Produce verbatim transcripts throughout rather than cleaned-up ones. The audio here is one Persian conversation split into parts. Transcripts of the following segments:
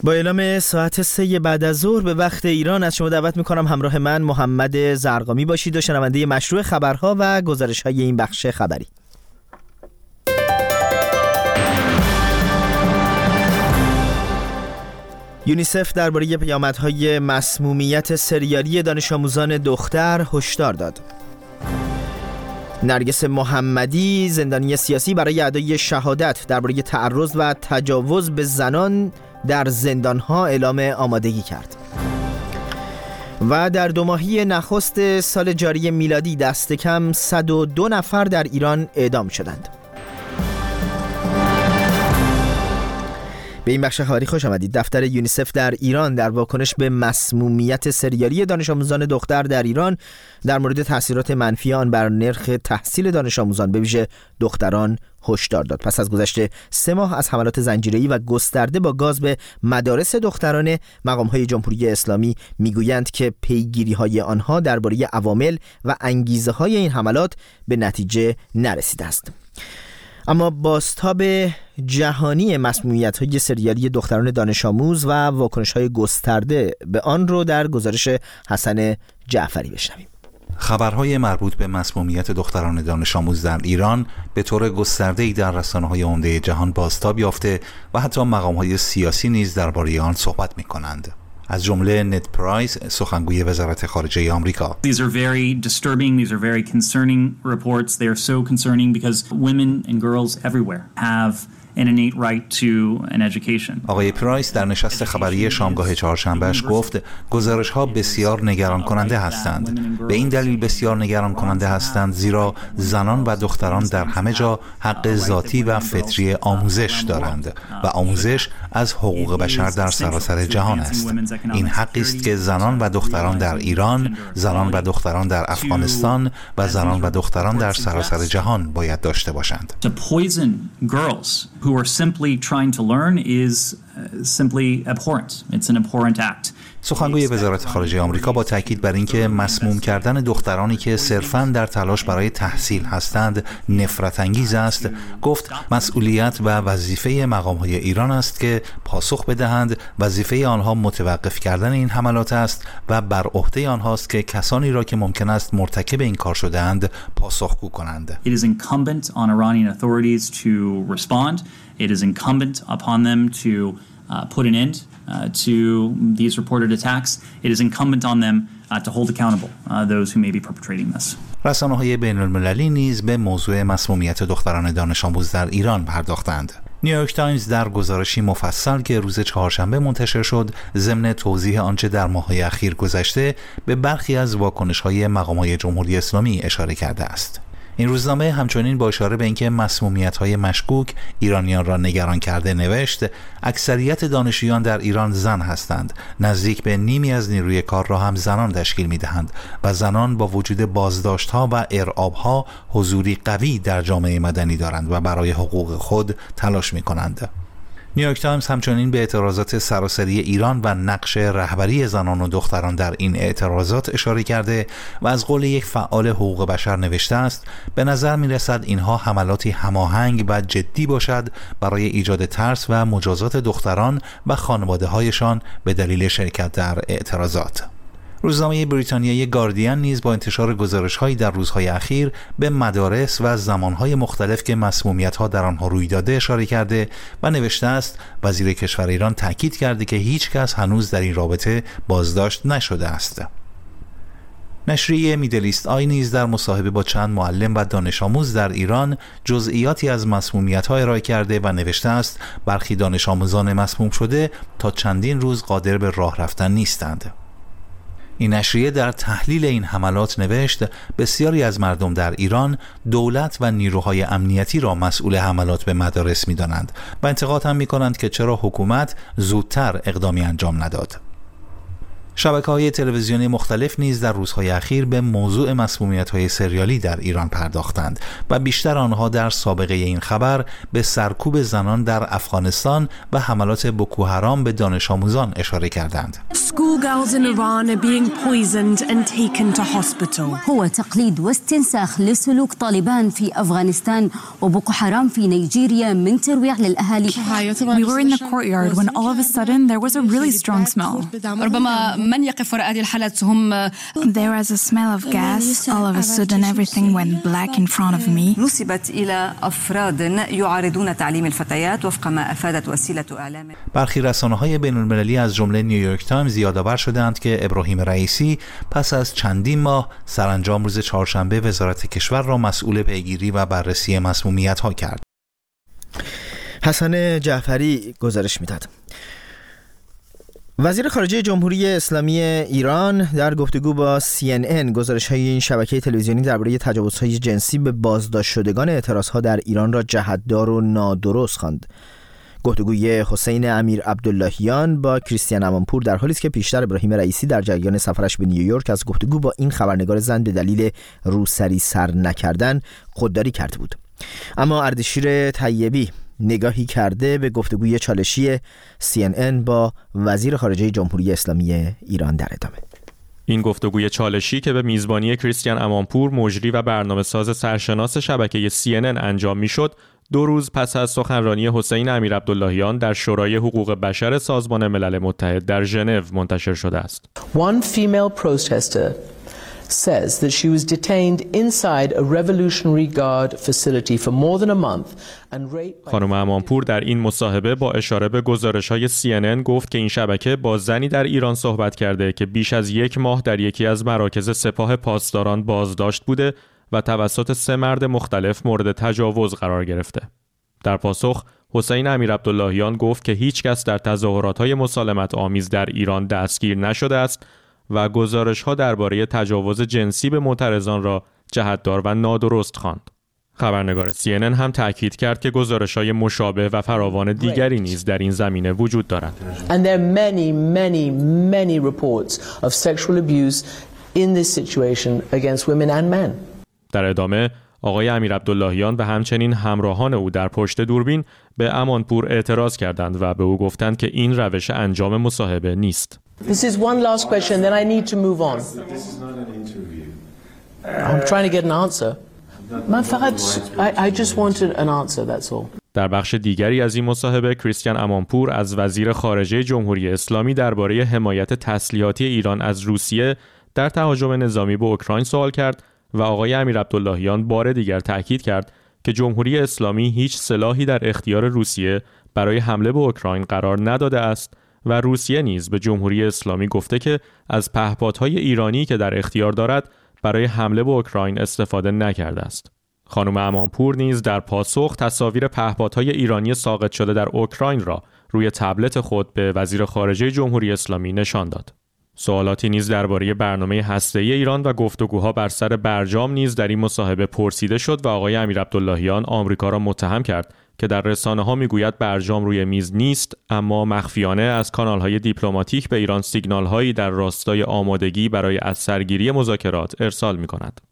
با اعلام ساعت سه بعد از ظهر به وقت ایران از شما دعوت میکنم همراه من محمد زرقامی باشید و شنونده مشروع خبرها و گزارش‌های این بخش خبری. یونیسف درباره پیامدهای مسمومیت سریالی دانش آموزان دختر هشدار داد. نرگس محمدی زندانی سیاسی برای ادای شهادت درباره تعرض و تجاوز به زنان در زندانها اعلام آمادگی کرد. و در دو ماهی نخست سال جاری میلادی دست کم صد و دو نفر در ایران اعدام شدند. به این بخش خبری خوش آمدید. دفتر یونیسف در ایران در واکنش به مسمومیت سریالی دانش آموزان دختر در ایران در مورد تاثیرات منفی آن بر نرخ تحصیل دانش آموزان به ویژه دختران هشدار داد. پس از گذشت سه ماه از حملات زنجیره‌ای و گسترده با گاز به مدارس دختران، مقام‌های جمهوری اسلامی میگویند که پیگیری‌های آنها درباره عوامل و انگیزه‌های این حملات به نتیجه نرسیده است. اما بازتاب جهانی مسمومیت‌های سریالی دختران دانش آموز و واکنش‌های گسترده به آن رو در گزارش حسن جعفری بشنویم. خبرهای مربوط به مسمومیت دختران دانش آموز در ایران به طور گسترده‌ای در رسانه‌های عمده جهان بازتاب یافته و حتی مقام‌های سیاسی نیز درباره آن صحبت می‌کنند. از جمله نت پرایس، سخنگوی وزارت خارجه آمریکا. These are very disturbing, these are very concerning reports. They are so concerning because women and girls everywhere have an innate right to an education. آقای پرایس در نشست خبری شامگاه چهارشنبهش گفت گزارش‌ها بسیار نگران کننده هستند. به این دلیل بسیار نگران کننده هستند زیرا زنان و دختران در همه جا حق ذاتی و فطری آموزش دارند و آموزش از حقوق بشر در سراسر جهان است. این حقی است که زنان و دختران در ایران، زنان و دختران در افغانستان و زنان و دختران در سراسر جهان باید داشته باشند. who are simply trying to learn is simply abhorrent. It's an abhorrent act. سخنگوی وزارت خارجه آمریکا با تاکید بر اینکه مسموم کردن دخترانی که صرفاً در تلاش برای تحصیل هستند نفرت انگیز است، گفت مسئولیت و وظیفه مقام‌های ایران است که پاسخ بدهند. وظیفه آنها متوقف کردن این حملات است و بر عهده آنهاست که کسانی را که ممکن است مرتکب این کار شده‌اند پاسخگو کنند. It is incumbent on Iranian authorities to respond. It is incumbent upon them to uh, put an end Uh, to these reported attacks. It is incumbent on them uh, to hold accountable uh, those who may be perpetrating this. رسانه‌های بین‌المللی نیز به موضوع مسمومیت دختران دانش آموز در ایران پرداختند. نیویورک تایمز در گزارشی مفصل که روز چهارشنبه منتشر شد، ضمن توضیح آنچه در ماه‌های اخیر گذشته به برخی از واکنش‌های مقام‌های جمهوری اسلامی اشاره کرده است. این روزنامه همچنین با اشاره به اینکه مسمومیت‌های مشکوک ایرانیان را نگران کرده نوشت اکثریت دانشجویان در ایران زن هستند. نزدیک به نیمی از نیروی کار را هم زنان تشکیل می‌دهند و زنان با وجود بازداشت‌ها و ارعاب‌ها حضوری قوی در جامعه مدنی دارند و برای حقوق خود تلاش می‌کنند. نیویورک تایمز همچنین به اعتراضات سراسری ایران و نقش رهبری زنان و دختران در این اعتراضات اشاره کرده و از قول یک فعال حقوق بشر نوشته است به نظر می رسد اینها حملاتی هماهنگ و جدی باشد برای ایجاد ترس و مجازات دختران و خانواده هایشان به دلیل شرکت در اعتراضات. روزنامه بریتانیایی گاردین نیز با انتشار گزارش‌هایی در روزهای اخیر به مدارس و زمانهای مختلف که مسمومیت‌ها در آنها روی داده اشاره کرده و نوشته است وزیر کشور ایران تاکید کرده که هیچ کس هنوز در این رابطه بازداشت نشده است. نشریه میدل ایست آی نیز در مصاحبه با چند معلم و دانش آموز در ایران جزئیاتی از مسمومیت‌ها ارائه کرده و نوشته است برخی دانش آموزان مسموم شده تا چندین روز قادر به راه رفتن نیستند. این نشریه در تحلیل این حملات نوشت بسیاری از مردم در ایران دولت و نیروهای امنیتی را مسئول حملات به مدارس می‌دانند و انتقاد هم می‌کنند که چرا حکومت زودتر اقدامی انجام نداد. شبکه‌های تلویزیونی مختلف نیز در روزهای اخیر به موضوع مسمومیت‌های سریالی در ایران پرداختند و بیشتر آنها در سابقه این خبر به سرکوب زنان در افغانستان و حملات بوکو حرام به دانش آموزان اشاره کردند. Schoolgirls in Iran are being poisoned and taken to hospital. هو تقليد واستنساخ لسلوك طالبان في أفغانستان وبوكو حرام في نيجيريا من ترويع للأهالي. We were in the courtyard when all of a sudden there was a really strong smell. ربما من يقف وراء هذه الحالات هم There was a smell of gas. All of a sudden everything went black in front of me. نسبت إلى أفراد يعارضون تعليم الفتيات وفق ما أفادت وسيلة إعلام. برخی رسانه‌های بین‌المللی از جمله نیویورک تایمز یادآور شدند که ابراهیم رئیسی پس از چندین ماه سرانجام روز چهارشنبه وزارت کشور را مسئول پیگیری و بررسی مسمومیت‌ها کرد. حسن جعفری گزارش می‌داد. وزیر خارجه جمهوری اسلامی ایران در گفتگو با سی ان ان گزارش‌های این شبکه تلویزیونی درباره تجاوزهای جنسی به بازداشت شدگان اعتراضها در ایران را جهت‌دار و نادرست خواند. گفتگوی حسین امیر عبداللهیان با کریستیان امانپور در حالی است که پیشتر ابراهیم رئیسی در جریان سفرش به نیویورک از گفتگو با این خبرنگار زن به دلیل روسری سر نکردن خودداری کرده بود. اما اردشیر طیبی نگاهی کرده به گفتگوی چالشی سی ان ان با وزیر خارجه جمهوری اسلامی ایران در ادامه. این گفتگوی چالشی که به میزبانی کریستیان امانپور مجری و برنامه‌ساز سرشناس شبکه سی ان ان انجام میشد، دو روز پس از سخنرانی حسین امیر عبداللهیان در شورای حقوق بشر سازمان ملل متحد در ژنو منتشر شده است. One female protester says that she was detained inside a Revolutionary Guard facility for more than a month and raped. خانم امانپور در این مصاحبه با اشاره به گزارش‌های سی ان ان گفت که این شبکه با زنی در ایران صحبت کرده که بیش از یک ماه در یکی از مراکز سپاه پاسداران بازداشت بوده و توسط سه مرد مختلف مورد تجاوز قرار گرفته. در پاسخ حسین امیر عبداللهیان گفت که هیچ کس در تظاهرات‌های مسالمت آمیز در ایران دستگیر نشده است و گزارش‌ها درباره تجاوز جنسی به معترضان را جهت‌دار و نادرست خواند. خبرنگار سی ان ان هم تاکید کرد که گزارش‌های مشابه و فراوان دیگری نیز در این زمینه وجود دارد. And there are many many many reports of sexual abuse in this situation against women and men. در ادامه آقای امیر عبداللهیان و همچنین همراهان او در پشت دوربین به امانپور اعتراض کردند و به او گفتند که این روش انجام مصاحبه نیست. This is one last question, then I need to move on. This is not an interview. I'm trying to get an answer. من فقط I, I just wanted an answer, that's all. در بخش دیگری از این مصاحبه کریستیان امانپور از وزیر خارجه جمهوری اسلامی درباره حمایت تسلیحاتی ایران از روسیه در تهاجم نظامی به اوکراین سوال کرد و آقای امیر عبداللهیان بار دیگر تاکید کرد که جمهوری اسلامی هیچ سلاحی در اختیار روسیه برای حمله به اوکراین قرار نداده است و روسیه نیز به جمهوری اسلامی گفته که از پهپادهای ایرانی که در اختیار دارد برای حمله به اوکراین استفاده نکرده است. خانم امانپور نیز در پاسخ تصاویر پهپادهای ایرانی ساقط شده در اوکراین را روی تبلت خود به وزیر خارجه جمهوری اسلامی نشان داد. سوالاتی نیز درباره برنامه هسته‌ای ایران و گفتگوها بر سر برجام نیز در این مصاحبه پرسیده شد و آقای امیر عبداللهیان آمریکا را متهم کرد که در رسانه‌ها میگوید برجام روی میز نیست، اما مخفیانه از کانال‌های دیپلماتیک به ایران سیگنال‌هایی در راستای آمادگی برای از سرگیری مذاکرات ارسال می‌کند.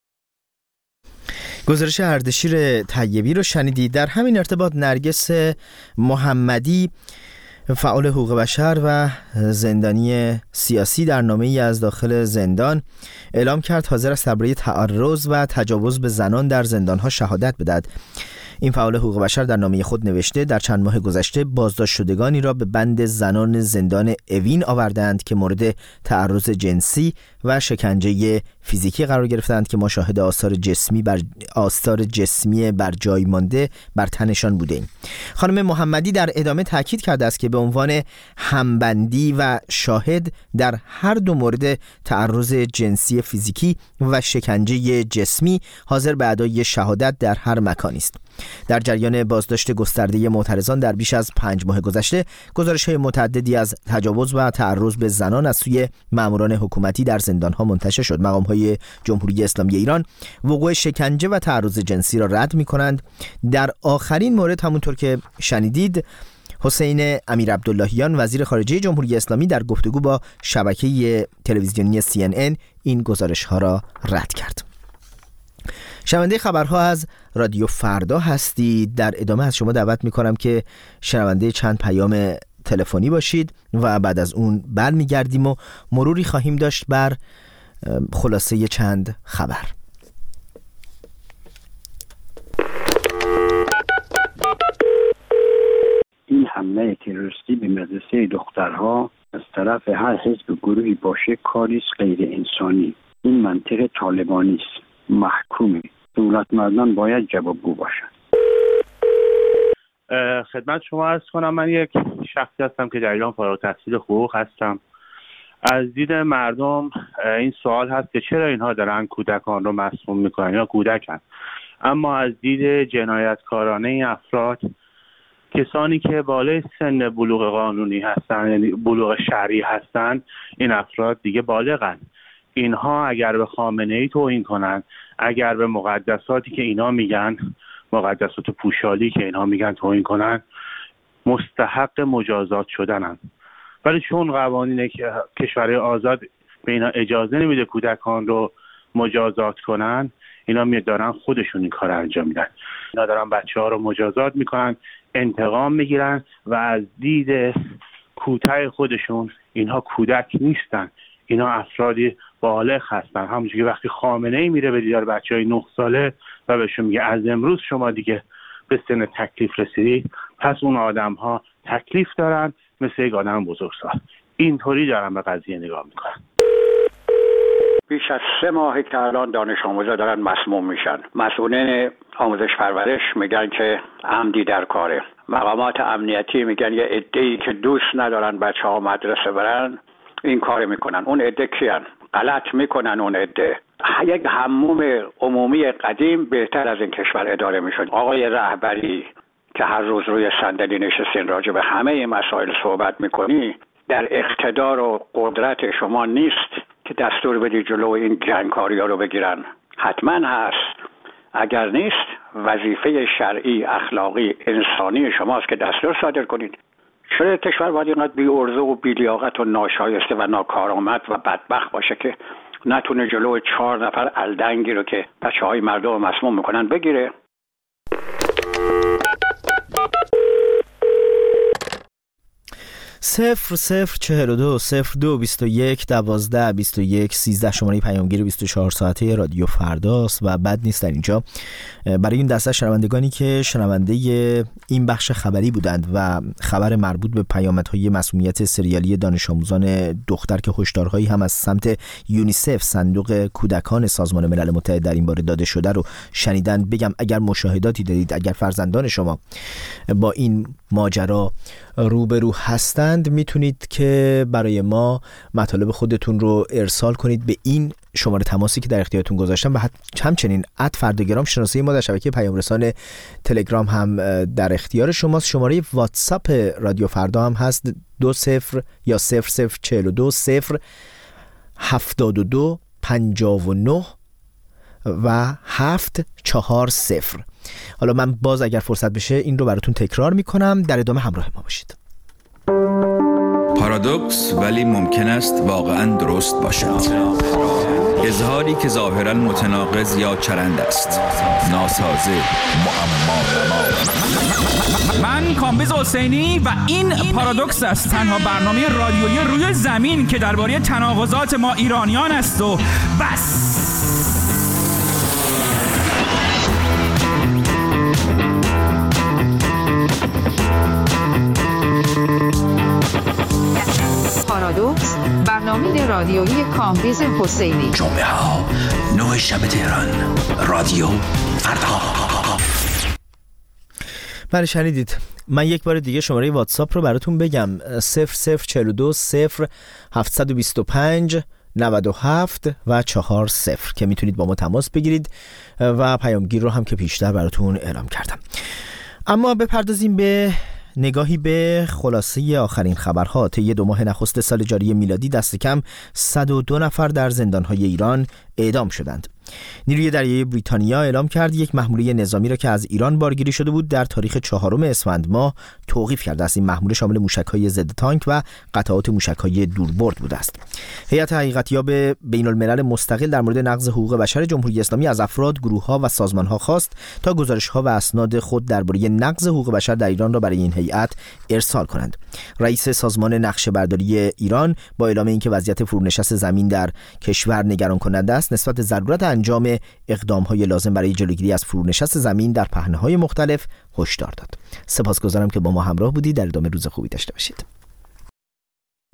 گزارش اردشیر طیبی رو شنیدید. در همین ارتباط نرگس محمدی فعال حقوق بشر و زندانی سیاسی در نامه‌ای از داخل زندان اعلام کرد حاضر است درباره تعرض و تجاوز به زنان در زندان‌ها شهادت بدهد. این فعال حقوق بشر در نامه خود نوشته در چند ماه گذشته بازداشت شدگانی را به بند زنان زندان اوین آوردند که مورد تعرض جنسی و شکنجه فیزیکی قرار گرفتند که ما شاهد آثار جسمی بر آثار جسمی بر جای مانده بر تنشان بودیم. خانم محمدی در ادامه تاکید کرده است که به عنوان همبندی و شاهد در هر دو مورد تعرض جنسی فیزیکی و شکنجه جسمی حاضر به ادای شهادت در هر مکانی است. در جریان بازداشت گسترده معترضان در بیش از پنج ماه گذشته گزارش‌های متعددی از تجاوز و تعرض به زنان از سوی ماموران حکومتی در زندان‌ها منتشر شد. مقام‌های جمهوری اسلامی ایران وقوع شکنجه و تعرض جنسی را رد می‌کنند. در آخرین مورد همونطور که شنیدید حسین امیر عبداللهیان وزیر خارجه جمهوری اسلامی در گفتگو با شبکه تلویزیونی سی ان ان این گزارش‌ها را رد کرد. شنونده خبرها از رادیو فردا هستید. در ادامه از شما دعوت می‌کنم که شنونده چند پیام تلفنی باشید و بعد از اون برمیگردیم و مروری خواهیم داشت بر خلاصه چند خبر. این حمله تروریستی به مدرسه دخترها از طرف هر حزب گروهی باشه کاری است غیر انسانی. این منطق طالبانی است، محکومه. دولت مردان باید جوابگو باشند. خدمت شما عرض کنم، من یک شخصی هستم که در ایران فارغ التحصیل حقوق هستم. از دید مردم این سوال هست که چرا اینها دارن کودکان رو مسموم میکنن یا کودکن، اما از دید جنایتکارانه این افراد، کسانی که بالای سن بلوغ قانونی هستن یعنی بلوغ شرعی هستن، این افراد دیگه بالغن. اینها اگر به خامنه‌ای توهین کنن، اگر به مقدساتی که اینا میگن، مقدسات پوشالی که اینها میگن توهین کنن، مستحق مجازات شدنن. ولی چون قوانین کشورهای آزاد به اینا اجازه نمیده کودکان رو مجازات کنن، اینا میدارن خودشون این کار انجام میدن. اینا دارن بچه ها رو مجازات میکنن، انتقام میگیرن و از دید کوتاه خودشون اینها کودک نیستن، اینا افرادی بالغ هستن. همونجوری که وقتی خامنه‌ای میره به دیدار بچهای نه ساله و بهشون میگه از امروز شما دیگه به سن تکلیف رسیدید، پس اون آدم ها تکلیف دارن مثل یک آدم بزرگسال. اینطوری دارن به قضیه نگاه میکنن. بیش از سه ماهی که الان دانش آموزا دارن مسموم میشن. مسئولین آموزش پرورش میگن که عمدی در کاره. مقامات امنیتی میگن یه عده‌ای که دوست ندارن بچه‌ها مدرسه برن این کار میکنن. اون عده کیان؟ غلط میکنن. اون عده یک حموم عمومی قدیم بهتر از این کشور اداره میشد. آقای رهبری که هر روز روی صندلی نشستین راجع به همه این مسائل صحبت میکنی، در اقتدار و قدرت شما نیست که دستور بدی جلو این جنگکاری ها رو بگیرن. حتما هست. اگر نیست، وظیفه شرعی، اخلاقی، انسانی شماست که دستور صادر کنید. چرا کشور باید اینقدر بی ارزه و بی لیاقت و ناشایسته و ناکارآمد و بدبخت باشه که نتونه جلو چهار نفر الدنگی رو که بچه های مردم رو مسموم میکنن بگیره؟ صفر صفر چهل و دو صفر دو بیست و یک دوازده بیست و یک سیزده شماره پیامگیر بیست و چهار ساعته رادیو فرداست و بد نیست در اینجا برای این دسته شنوندگانی که شنونده این بخش خبری بودند و خبر مربوط به پیامدهای مسمومیت سریالی دانش آموزان دختر که هشدارهایی هم از سمت یونیسف، صندوق کودکان سازمان ملل متحد، در این باره داده شده رو شنیدن، بگم اگر مشاهداتی دارید، اگر فرزندان شما با این ماجرا روبرو هستند، میتونید که برای ما مطالب خودتون رو ارسال کنید به این شماره تماسی که در اختیارتون گذاشتم و همچنین ات فرداگرام شناسه ما در شبکه پیام رسان تلگرام هم در اختیار شماست. شماره واتساپ رادیو فردا هم هست دو صفر یا صفر صفر چهل و دو صفر هفتاد و دو پنجاه و نه و هفت چهار صفر. حالا من باز اگر فرصت بشه این رو براتون تکرار میکنم، در ادامه همراه ما باشید. پارادوکس ولی ممکن است واقعا درست باشد. اظهاری که ظاهرا متناقض یا چرند است، ناسازه، معما. من کامبیز حسینی و این پارادوکس است، تنها برنامه رادیویی روی زمین که درباره تناقضات ما ایرانیان است و بس. پارادوکس، برنامه رادیویی کامبیز حسینی. جمعه ها نه شب تهران، رادیو فردا. بله شنیدید. من یک بار دیگه شماره واتساپ رو براتون بگم صفر صفر چهل و دو صفر هفتصد و بیست و پنج نود و هفت و چهار صفر که میتونید با ما تماس بگیرید و پیامگیر رو هم که پیشتر براتون اعلام کردم. اما بپردازیم به نگاهی به خلاصه آخرین خبرها. طی دو ماه نخست سال جاری میلادی دست کم صد و دو نفر در زندان‌های ایران اعدام شدند. نیروی دریایی بریتانیا اعلام کرد یک محموله نظامی را که از ایران بارگیری شده بود در تاریخ چهارم اسفند ماه توقیف کرده است. این محموله شامل موشک‌های ضد تانک و قطعات موشک‌های دوربرد بوده است. هیئت حقیقتیاب بین‌الملل مستقل در مورد نقض حقوق بشر جمهوری اسلامی از افراد، گروه‌ها و سازمان‌ها خواست تا گزارش‌ها و اسناد خود درباره نقض حقوق بشر در ایران را برای این هیئت ارسال کنند. رئیس سازمان نقشه‌برداری ایران با اعلام اینکه وضعیت فرونشست زمین در کشور نگران کننده است، نسبت ضرورت انجام اقدام‌های لازم برای جلوگیری از فرونشست زمین در پهنه‌های مختلف هشدار داد. سپاسگزارم که با ما همراه بودید. در ادامه روز خوبی داشته باشید.